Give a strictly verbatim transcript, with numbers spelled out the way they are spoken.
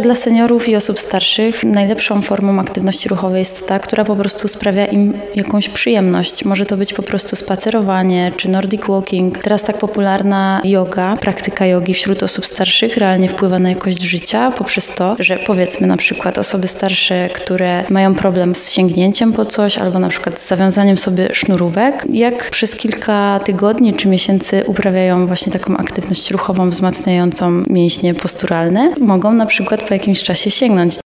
dla seniorów i osób starszych najlepszą formą aktywności ruchowej jest ta, która po prostu sprawia im jakąś przyjemność. Może to być po prostu spacerowanie czy nordic walking. Teraz tak popularna yoga, praktyka jogi wśród osób starszych realnie wpływa na jakość życia poprzez to, że powiedzmy na przykład osoby starsze, które mają problem z sięgnięciem po coś albo na przykład z zawiązaniem sobie sznurówek, jak przez kilka tygodni czy miesięcy uprawiają właśnie taką aktywność ruchową wzmacniającą mięśnie posturalne, mogą na przykład po jakimś czasie sięgnąć